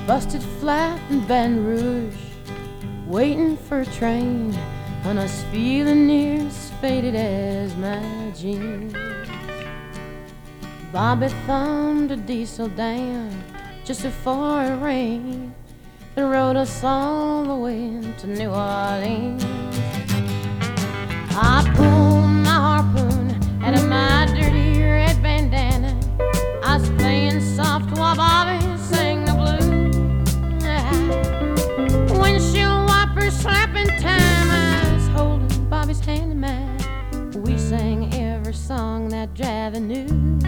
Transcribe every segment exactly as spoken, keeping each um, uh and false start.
busted flat in Baton Rouge, waiting for a train, and I was feeling near as faded as my jeans. Bobby thumbed a diesel down just before it rained and rode us all the way to New Orleans. I pulled my harpoon out of my dirty red bandana. I was playing soft while Bobby sang the blues. Windshield wipers slapping time, I was holding Bobby's hand in mine. We sang every song that Javi knew.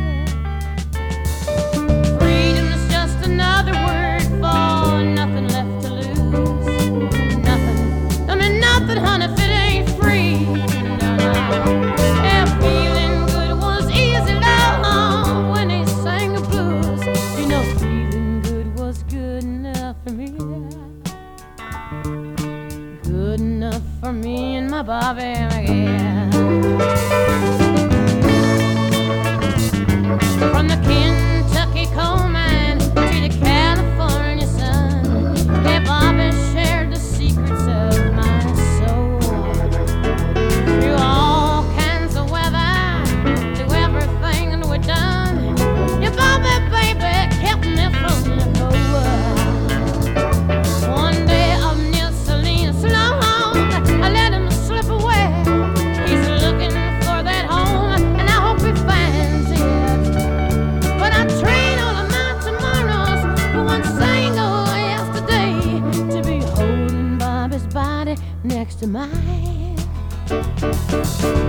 Freedom is just another word for nothing left to lose. Nothing, I mean nothing, honey, if it ain't free. No, no. Yeah, feeling good was easy, love, when they sang the blues. You know, feeling good was good enough for me. Good enough for me and my Bobby McGee. From the Kentucky coal mine to the California sun, yeah, Bobby shared the secrets of my soul. Through all kinds of weather, through everything that we've done, yeah, Bobby, baby, kept me from the cold. One day up near Salinas, long, I let him slip away. He's looking for that home, and I hope he finds it. But I trade all of my tomorrows for one single yesterday, to be holding Bobby's body next to mine.